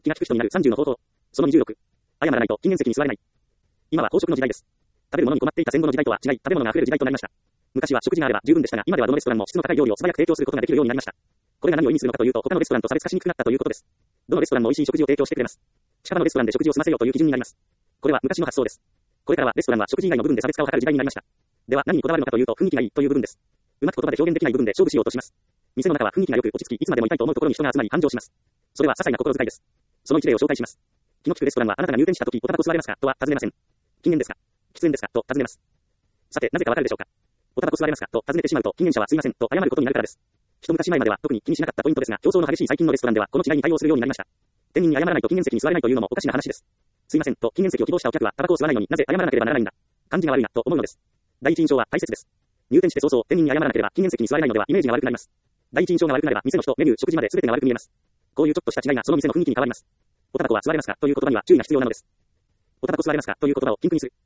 気が利く人になる30の方法。その26。謝らないと禁煙席に座れない。今は飽食の時代です。食べるものに困っていた戦後の時代とは違い、食べ物が溢れる時代となりました。昔は食事があれば十分でしたが、今ではどのレストランも質の高い料理を素早く提供することができるようになりました。これが何を意味するのかというと、他のレストランと差別化しにくくなったということです。どのレストランも美味しい食事を提供してくれます。近場のレストランで食事を済ませようという基準になります。これは昔の発想です。これからはレストランは食事以外の部分で差別化を図る時代になりました。では何にこだわるのかというと、雰囲気がいいという部分です。うまく言葉で表現できない部分で勝負しようとします。店の中は雰囲気が良く落ち着き、いつまでもいたいと思うところに人が集まり繁盛します。それは些細な心遣いです。その一例を紹介します。気の利くレストランはあなたが入店した時、おタバコ吸われますかとは尋ねません。禁煙ですか、喫煙ですかと尋ねます。さて、なぜかわかるでしょうか。おタバコ吸われますかと尋ねてしまうと、禁煙者はすいませんと謝ることになるからです。一昔前までは特に気にしなかったポイントですが、競争の激しい最近のレストランではこの違いに対応するようになりました。店員に謝らないと禁煙席に座れないというのもおかしな話です。すいませんと禁煙席を希望したお客はタバコを吸わないのになぜ謝らなければならないんだ。感じが悪いなと思うのです。第一印象は大切です。入店して早々店員に謝らなければ禁煙席に座れないのではイメージが悪くなります。第一印象が悪くなれば店の人、メニュー、食事まで全てが悪く見えます。こういうちょっとした違いがその店の雰囲気に変わります。おタバコは吸われますかという言葉には注意が必要なのです。おタバコ吸われますかという言葉を禁句にする。